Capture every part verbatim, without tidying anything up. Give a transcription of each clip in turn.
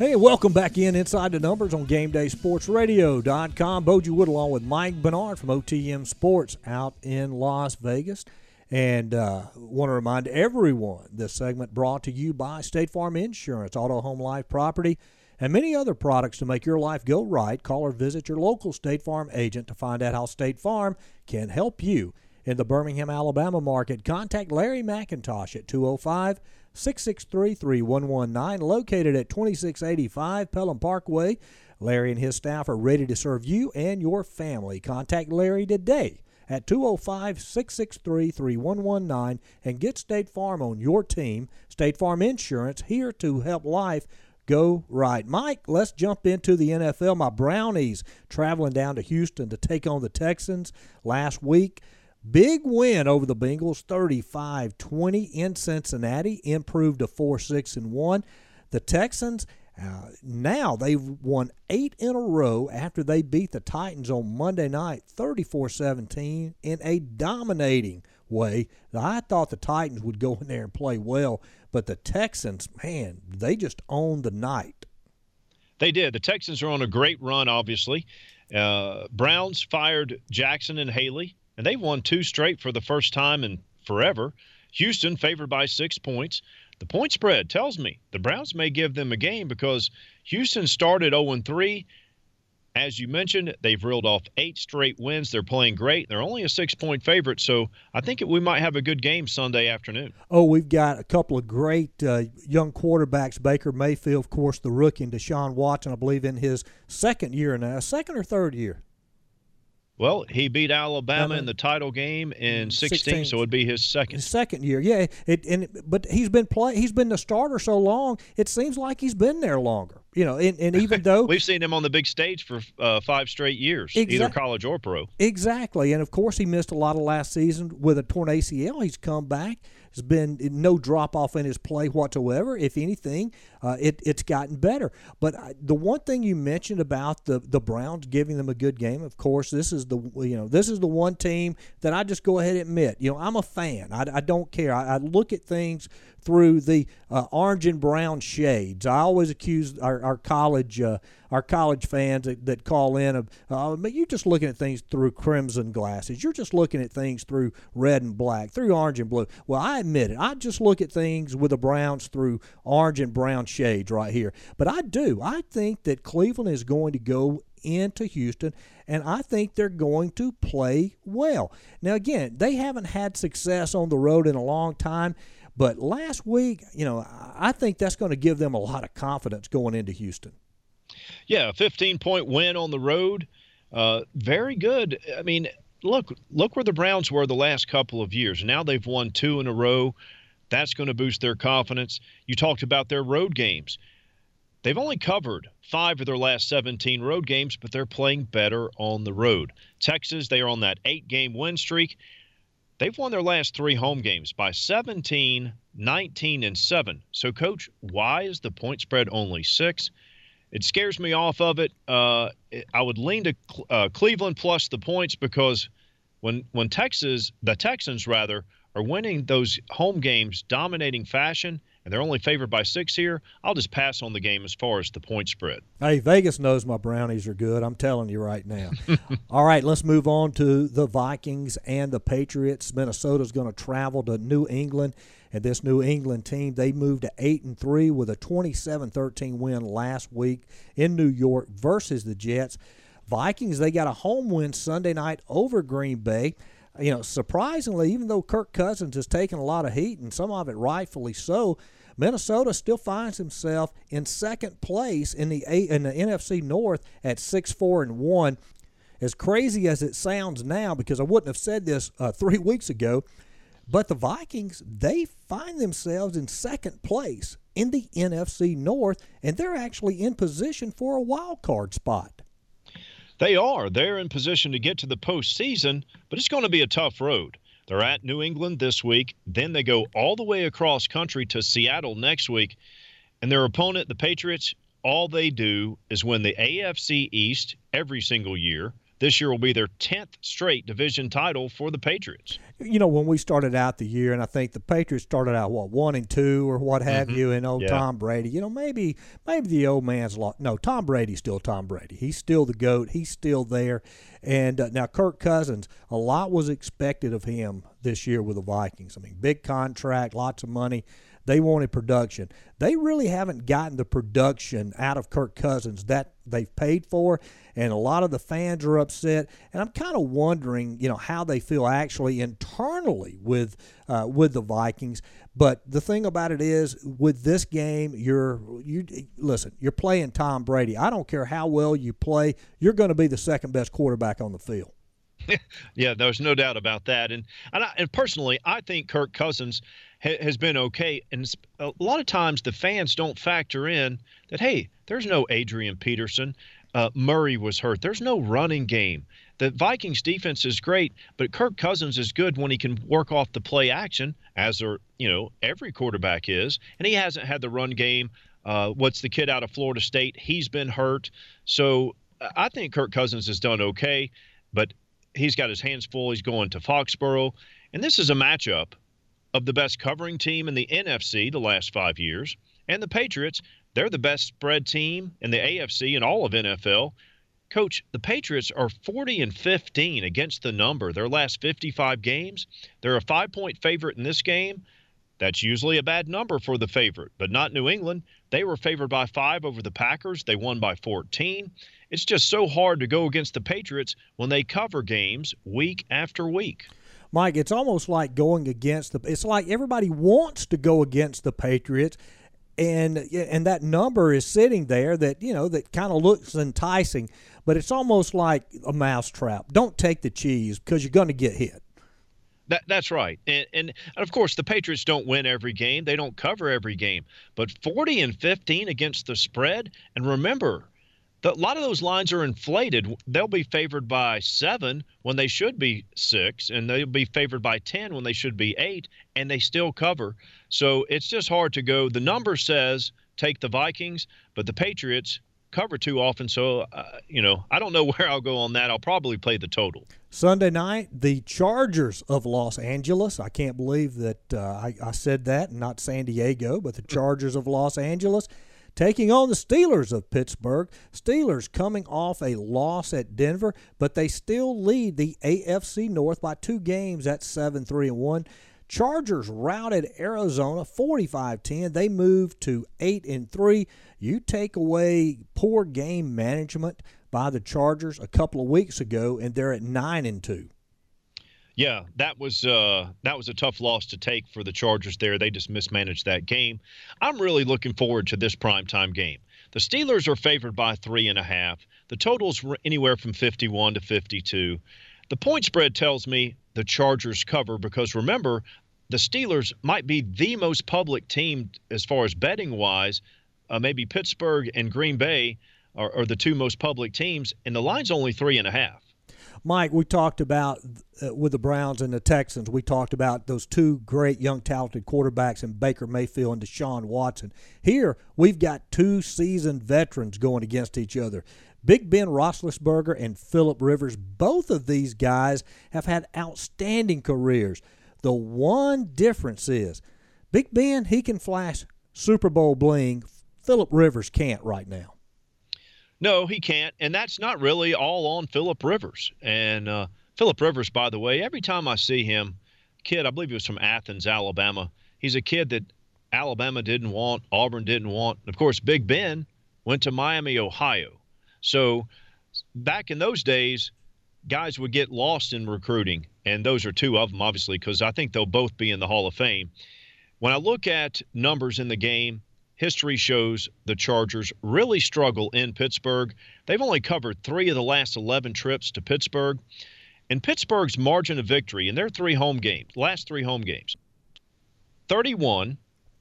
Hey, welcome back in Inside the Numbers on Game Day Sports Radio dot com. Boji Wood along with Mike Bernard from O T M Sports out in Las Vegas. And uh, want to remind everyone this segment brought to you by State Farm Insurance, Auto, Home, Life, Property, and many other products to make your life go right. Call or visit your local State Farm agent to find out how State Farm can help you in the Birmingham, Alabama market. Contact Larry McIntosh at two oh five, six six three, three one one nine, located at twenty-six eighty-five Pelham Parkway. Larry and his staff are ready to serve you and your family. Contact Larry today at two oh five, six six three, three one one nine and get State Farm on your team. State Farm Insurance, here to help life go right. Mike, let's jump into the N F L. My Brownies traveling down to Houston to take on the Texans last week. Big win over the Bengals, thirty-five twenty in Cincinnati, improved to four six and one. The Texans, uh, now they've won eight in a row after they beat the Titans on Monday night, thirty-four seventeen, in a dominating way. I thought the Titans would go in there and play well, but the Texans, man, they just owned the night. They did. The Texans are on a great run, obviously. Uh, Browns fired Jackson and Haley, and they've won two straight for the first time in forever. Houston favored by six points. The point spread tells me the Browns may give them a game because Houston started oh and three. As you mentioned, they've reeled off eight straight wins. They're playing great. They're only a six-point favorite, so I think we might have a good game Sunday afternoon. Oh, we've got a couple of great uh, young quarterbacks. Baker Mayfield, of course, the rookie, and Deshaun Watson, I believe, in his second year now. Second or third year? Well, he beat Alabama in the title game in sixteen, sixteen, so it would be his second. His second year, yeah. It, and but he's been play. He's been the starter so long. It seems like he's been there longer. You know, and, and even though we've seen him on the big stage for uh, five straight years, exa- either college or pro. Exactly, and of course he missed a lot of last season with a torn A C L. He's come back. There's been no drop-off in his play whatsoever. If anything, uh, it, it's gotten better. But I, the one thing you mentioned about the, the Browns giving them a good game, of course, this is the you know this is the one team that I just go ahead and admit. You know, I'm a fan. I, I don't care. I, I look at things through the uh, orange and brown shades. I always accuse our, our college uh, our college fans that, that call in of, uh, you're just looking at things through crimson glasses. You're just looking at things through red and black, through orange and blue. Well, I admit it. I just look at things with the Browns through orange and brown shades right here. But I do. I think that Cleveland is going to go into Houston, and I think they're going to play well. Now, again, they haven't had success on the road in a long time, but last week, you know, I think that's going to give them a lot of confidence going into Houston. Yeah, a fifteen-point win on the road. Uh, very good. I mean, look, look where the Browns were the last couple of years. Now they've won two in a row. That's going to boost their confidence. You talked about their road games. They've only covered five of their last seventeen road games, but they're playing better on the road. Texas, they are on that eight-game win streak. They've won their last three home games by seventeen, nineteen, and seven. So, Coach, why is the point spread only six? It scares me off of it. Uh, I would lean to uh, Cleveland plus the points because when when Texas, the Texans rather, are winning those home games, dominating fashion, and they're only favored by six here, I'll just pass on the game as far as the point spread. Hey, Vegas knows my Brownies are good. I'm telling you right now. All right, let's move on to the Vikings and the Patriots. Minnesota's going to travel to New England, and this New England team, they moved to eight and three with a twenty-seven thirteen win last week in New York versus the Jets. Vikings, they got a home win Sunday night over Green Bay. You know, surprisingly, even though Kirk Cousins has taken a lot of heat, and some of it rightfully so, Minnesota still finds himself in second place in the in the N F C North at six four and one. As crazy as it sounds now, because I wouldn't have said this uh, three weeks ago, but the Vikings, they find themselves in second place in the N F C North, and they're actually in position for a wild card spot. They are. They're in position to get to the postseason, but it's going to be a tough road. They're at New England this week. Then they go all the way across country to Seattle next week. And their opponent, the Patriots, all they do is win the A F C East every single year. This year will be their tenth straight division title for the Patriots. You know, when we started out the year, and I think the Patriots started out, what, one and two or what have mm-hmm. you, and old yeah. Tom Brady, you know, maybe maybe the old man's lost. No, Tom Brady's still Tom Brady. He's still the GOAT. He's still there. And uh, now Kirk Cousins, a lot was expected of him this year with the Vikings. I mean, big contract, lots of money. They wanted production. They really haven't gotten the production out of Kirk Cousins that they've paid for, and a lot of the fans are upset. And I'm kind of wondering, you know, how they feel actually internally with uh, with the Vikings. But the thing about it is, with this game, you're you listen. You're playing Tom Brady. I don't care how well you play. You're going to be the second best quarterback on the field. Yeah, there's no doubt about that. And and, I, and personally, I think Kirk Cousins ha- has been okay. And a lot of times the fans don't factor in that, hey, there's no Adrian Peterson. Uh, Murray was hurt. There's no running game. The Vikings defense is great, but Kirk Cousins is good when he can work off the play action, as are, you know, every quarterback is. And he hasn't had the run game. Uh, what's the kid out of Florida State? He's been hurt. So I think Kirk Cousins has done okay, but he's got his hands full. He's going to Foxborough. And this is a matchup of the best covering team in the N F C the last five years. And the Patriots, they're the best spread team in the A F C and all of N F L. Coach, the Patriots are forty and fifteen against the number their last fifty-five games. They're a five-point favorite in this game. That's usually a bad number for the favorite, but not New England. They were favored by five over the Packers. They won by fourteen. It's just so hard to go against the Patriots when they cover games week after week. Mike, it's almost like going against the – it's like everybody wants to go against the Patriots, and and that number is sitting there that, you know, that kind of looks enticing, but it's almost like a mousetrap. Don't take the cheese because you're going to get hit. That, that's right. And, and, and, of course, the Patriots don't win every game. They don't cover every game. But forty and fifteen against the spread, and remember – a lot of those lines are inflated. They'll be favored by seven when they should be six, and they'll be favored by ten when they should be eight, and they still cover. So it's just hard to go. The number says take the Vikings, but the Patriots cover too often. So, uh, you know, I don't know where I'll go on that. I'll probably play the total. Sunday night, the Chargers of Los Angeles. I can't believe that uh, I, I said that and not San Diego, but the Chargers of Los Angeles taking on the Steelers of Pittsburgh. Steelers coming off a loss at Denver, but they still lead the A F C North by two games at seven three and one. Chargers routed Arizona forty-five ten. They moved to eight and three. You take away poor game management by the Chargers a couple of weeks ago, and they're at nine and two. Yeah, that was uh, that was a tough loss to take for the Chargers there. They just mismanaged that game. I'm really looking forward to this primetime game. The Steelers are favored by three and a half. The total's anywhere from fifty-one to fifty-two. The point spread tells me the Chargers cover because, remember, the Steelers might be the most public team as far as betting-wise. Uh, maybe Pittsburgh and Green Bay are, are the two most public teams, and the line's only three and a half. Mike, we talked about uh, with the Browns and the Texans, we talked about those two great young talented quarterbacks in Baker Mayfield and Deshaun Watson. Here, we've got two seasoned veterans going against each other. Big Ben Roethlisberger and Phillip Rivers, both of these guys have had outstanding careers. The one difference is Big Ben, he can flash Super Bowl bling. Phillip Rivers can't right now. No, he can't, and that's not really all on Phillip Rivers. And uh, Phillip Rivers, by the way, every time I see him, kid, I believe he was from Athens, Alabama. He's a kid that Alabama didn't want, Auburn didn't want. Of course, Big Ben went to Miami, Ohio. So back in those days, guys would get lost in recruiting, and those are two of them, obviously, because I think they'll both be in the Hall of Fame. When I look at numbers in the game, history shows the Chargers really struggle in Pittsburgh. They've only covered three of the last eleven trips to Pittsburgh. And Pittsburgh's margin of victory in their three home games, last three home games, thirty-one,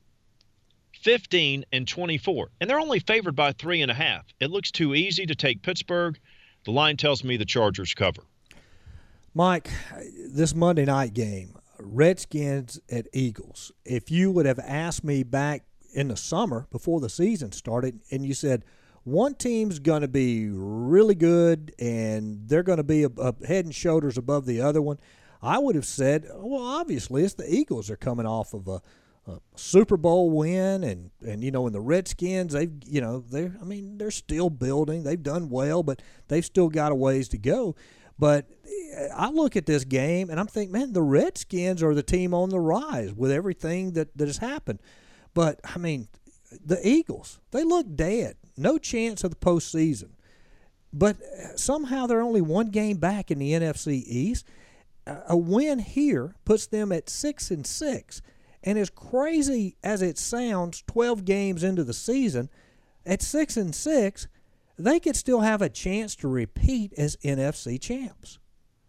fifteen, and twenty-four. And they're only favored by three and a half. It looks too easy to take Pittsburgh. The line tells me the Chargers cover. Mike, this Monday night game, Redskins at Eagles. If you would have asked me back in the summer before the season started and you said, one team's going to be really good and they're going to be a, a head and shoulders above the other one, I would have said, well, obviously it's the Eagles. They're coming off of a, a Super Bowl win, and, and you know, in the Redskins, they've you know they're I mean they're still building. They've done well, but they've still got a ways to go. But I look at this game and I'm thinking, man, the Redskins are the team on the rise with everything that, that has happened. But I mean, the Eagles, they look dead. No chance of the postseason. But somehow they're only one game back in the N F C East. A win here puts them at six and six. And as crazy as it sounds, twelve games into the season, at six and six, they could still have a chance to repeat as N F C champs.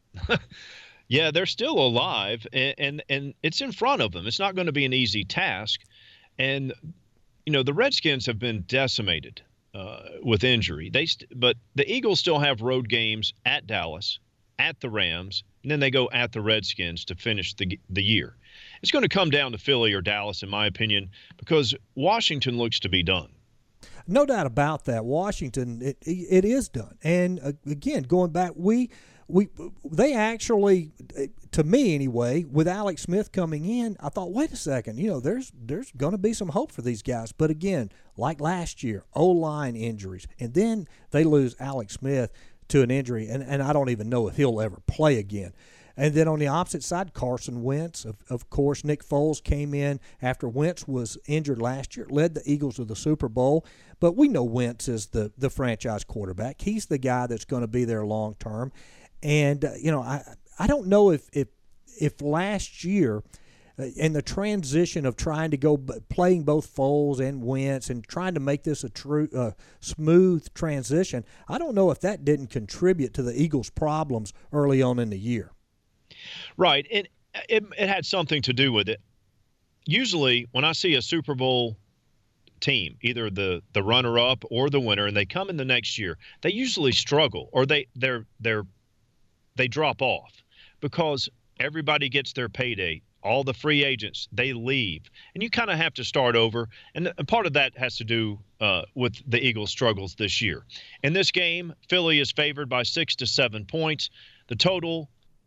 Yeah, they're still alive, and, and and it's in front of them. It's not going to be an easy task. And you know, the Redskins have been decimated uh, with injury. They st- but the Eagles still have road games at Dallas, at the Rams, and then they go at the Redskins to finish the the year. It's going to come down to Philly or Dallas, in my opinion, because Washington looks to be done. No doubt about that. Washington, it it is done. And uh, again, going back, we we they actually, to me anyway, with Alex Smith coming in, I thought, wait a second, you know, there's there's going to be some hope for these guys. But again, like last year, O-line injuries, and then they lose Alex Smith to an injury, and, and I don't even know if he'll ever play again. And then on the opposite side, Carson Wentz. Of, of course, Nick Foles came in after Wentz was injured last year, led the Eagles to the Super Bowl. But we know Wentz is the, the franchise quarterback. He's the guy that's going to be there long term. And, uh, you know, I I don't know if if, if last year uh, in the transition of trying to go playing both Foles and Wentz and trying to make this a true uh, smooth transition, I don't know if that didn't contribute to the Eagles' problems early on in the year. Right. It, it it had something to do with it. Usually when I see a Super Bowl team, either the, the runner-up or the winner, and they come in the next year, they usually struggle, or they they're they're they drop off because everybody gets their payday. All the free agents, they leave. And you kind of have to start over. And, and part of that has to do uh, with the Eagles' struggles this year. In this game, Philly is favored by six to seven points. The total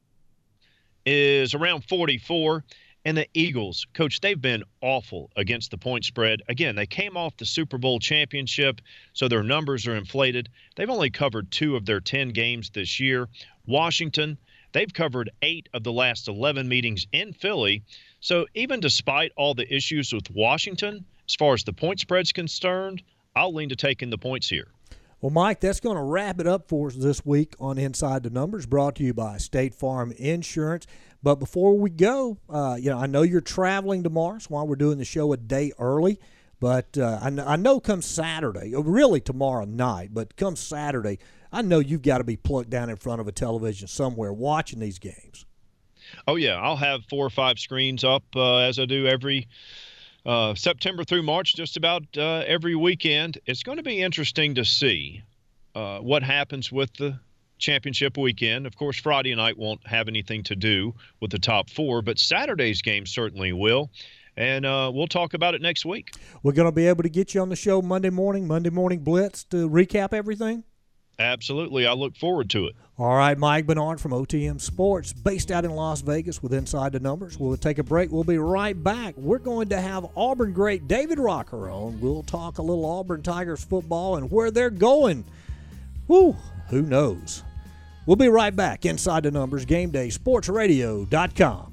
is around forty-four. And the Eagles, Coach, they've been awful against the point spread. Again, they came off the Super Bowl championship, so their numbers are inflated. They've only covered two of their ten games this year. Washington, they've covered eight of the last eleven meetings in Philly. So even despite all the issues with Washington, as far as the point spread's concerned, I'll lean to taking the points here. Well, Mike, that's going to wrap it up for us this week on Inside the Numbers, brought to you by State Farm Insurance. But before we go, uh, you know, I know you're traveling tomorrow, so why we're doing the show a day early. But uh, I, I know come Saturday, really tomorrow night, but come Saturday, I know you've got to be plugged down in front of a television somewhere watching these games. Oh, yeah. I'll have four or five screens up uh, as I do every uh, September through March, just about uh, every weekend. It's going to be interesting to see uh, what happens with the championship weekend. Of course, Friday night won't have anything to do with the top four, but Saturday's game certainly will. And uh, we'll talk about it next week. We're going to be able to get you on the show Monday morning, Monday Morning Blitz, to recap everything? Absolutely. I look forward to it. All right, Mike Bernard from O T M Sports, based out in Las Vegas with Inside the Numbers. We'll take a break. We'll be right back. We're going to have Auburn great David Rocker on. We'll talk a little Auburn Tigers football and where they're going. Whew, who knows? We'll be right back. Inside the Numbers, game day sports radio dot com.